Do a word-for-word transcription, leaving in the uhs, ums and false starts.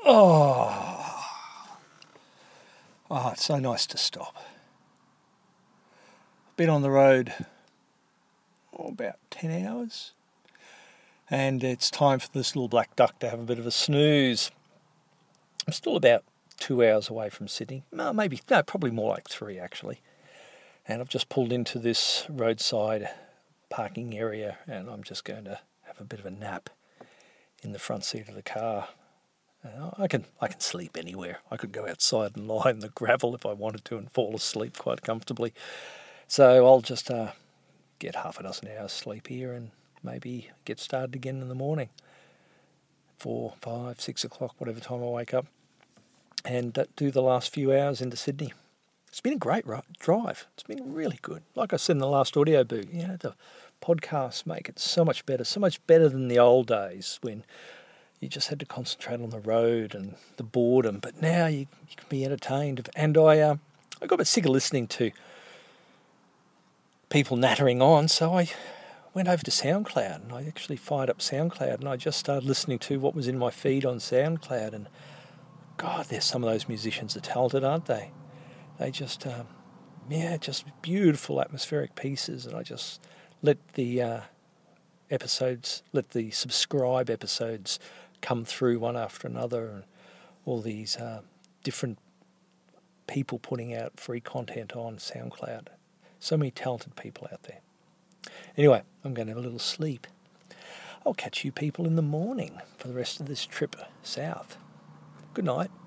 Oh, oh, it's so nice to stop. I've been on the road oh, about ten hours, and it's time for this little black duck to have a bit of a snooze. I'm still about two hours away from Sydney. No, maybe, no, probably more like three actually. And I've just pulled into this roadside parking area, and I'm just going to have a bit of a nap in the front seat of the car. Uh, I can I can sleep anywhere. I could go outside and lie in the gravel if I wanted to and fall asleep quite comfortably. So I'll just uh, get half a dozen hours sleep here and maybe get started again in the morning. Four, five, six o'clock, whatever time I wake up. And uh, do the last few hours into Sydney. It's been a great ri- drive. It's been really good. Like I said in the last audio book, you know, the podcasts make it so much better, so much better than the old days when you just had to concentrate on the road and the boredom. But now you, you can be entertained. And I uh, I got a bit sick of listening to people nattering on, so I went over to SoundCloud, and I actually fired up SoundCloud, and I just started listening to what was in my feed on SoundCloud. And God, there's some of those musicians are talented, aren't they? They just, um, yeah, just beautiful atmospheric pieces. And I just let the uh, episodes, let the subscribe episodes come through one after another, and all these uh, different people putting out free content on SoundCloud. So many talented people out there. Anyway, I'm going to have a little sleep. I'll catch you people in the morning for the rest of this trip south. Good night.